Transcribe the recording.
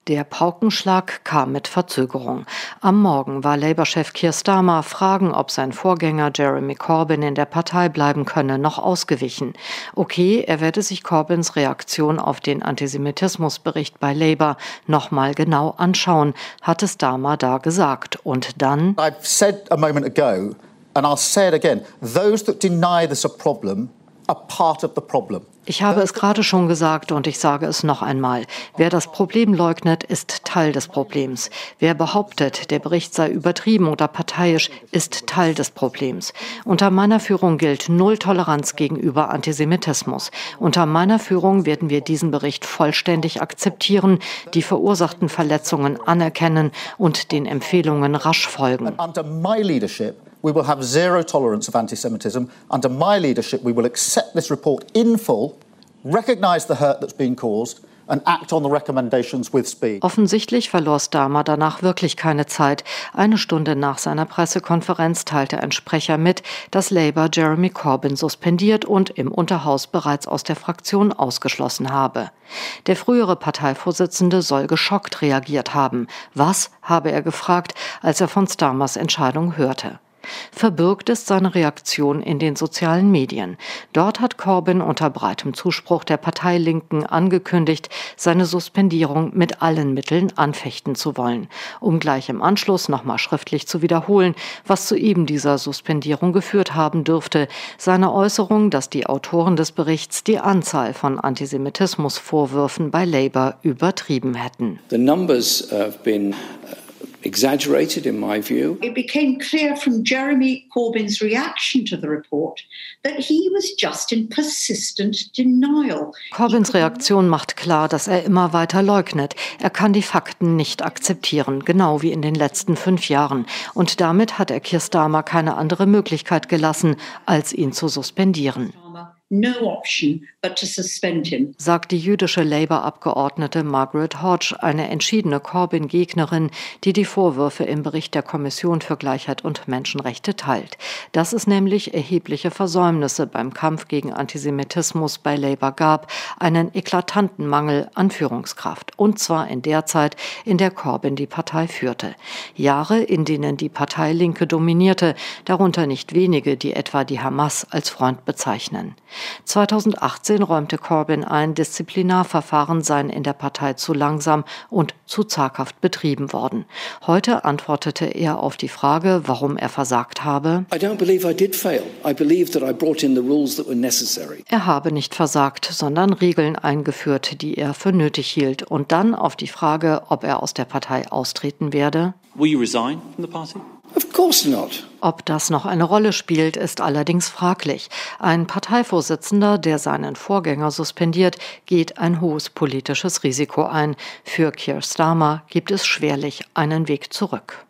Der Paukenschlag kam mit Verzögerung. Am Morgen war Labour-Chef Keir Starmer Fragen, ob sein Vorgänger Jeremy Corbyn in der Partei bleiben könne, noch ausgewichen. Okay, er werde sich Corbyns Reaktion auf den Antisemitismusbericht bei Labour noch mal genau anschauen, hatte Starmer da gesagt. Und dann: I've said a moment ago, and I'll say it again, those that deny this a problem are part of the problem. Ich habe es gerade schon gesagt und ich sage es noch einmal. Wer das Problem leugnet, ist Teil des Problems. Wer behauptet, der Bericht sei übertrieben oder parteiisch, ist Teil des Problems. Unter meiner Führung gilt Null Toleranz gegenüber Antisemitismus. Unter meiner Führung werden wir diesen Bericht vollständig akzeptieren, die verursachten Verletzungen anerkennen und den Empfehlungen rasch folgen. Under my leadership, we will have zero tolerance of anti-Semitism. Under my leadership, we will accept this report in full, recognise the hurt that's been caused and act on the recommendations with speed. Offensichtlich verlor Starmer danach wirklich keine Zeit. Eine Stunde nach seiner Pressekonferenz teilte ein Sprecher mit, dass Labour Jeremy Corbyn suspendiert und im Unterhaus bereits aus der Fraktion ausgeschlossen habe. Der frühere Parteivorsitzende soll geschockt reagiert haben. Was, habe er gefragt, als er von Starmers Entscheidung hörte. Verbürgt ist seine Reaktion in den sozialen Medien. Dort hat Corbyn unter breitem Zuspruch der Parteilinken angekündigt, seine Suspendierung mit allen Mitteln anfechten zu wollen, um gleich im Anschluss nochmal schriftlich zu wiederholen, was zu eben dieser Suspendierung geführt haben dürfte: seine Äußerung, dass die Autoren des Berichts die Anzahl von Antisemitismusvorwürfen bei Labour übertrieben hätten. The numbers have been exaggerated in my view. It became clear from Jeremy Corbyn's reaction to the report that he was just in persistent denial. Corbyns Reaktion macht klar, dass er immer weiter leugnet. Er kann die Fakten nicht akzeptieren, genau wie in den letzten 5 Jahren. Und damit hat er Keir Starmer keine andere Möglichkeit gelassen, als ihn zu suspendieren. No option but to suspend him, sagt die jüdische Labour-Abgeordnete Margaret Hodge, eine entschiedene Corbyn-Gegnerin, die die Vorwürfe im Bericht der Kommission für Gleichheit und Menschenrechte teilt. Dass es nämlich erhebliche Versäumnisse beim Kampf gegen Antisemitismus bei Labour gab, einen eklatanten Mangel an Führungskraft. Und zwar in der Zeit, in der Corbyn die Partei führte. Jahre, in denen die Partei Linke dominierte, darunter nicht wenige, die etwa die Hamas als Freund bezeichnen. 2018 räumte Corbyn ein, Disziplinarverfahren seien in der Partei zu langsam und zu zaghaft betrieben worden. Heute antwortete er auf die Frage, warum er versagt habe: Er habe nicht versagt, sondern Regeln eingeführt, die er für nötig hielt. Und dann auf die Frage, ob er aus der Partei austreten werde: Will you resign from the party? Of course not. Ob das noch eine Rolle spielt, ist allerdings fraglich. Ein Parteivorsitzender, der seinen Vorgänger suspendiert, geht ein hohes politisches Risiko ein. Für Keir Starmer gibt es schwerlich einen Weg zurück.